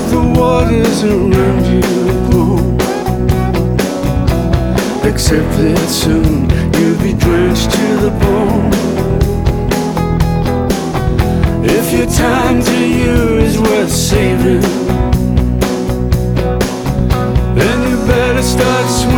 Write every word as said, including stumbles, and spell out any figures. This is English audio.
the waters around you glow, except that soon you'll be drenched to the bone. If your time to you is worth saving, then you better start swimming.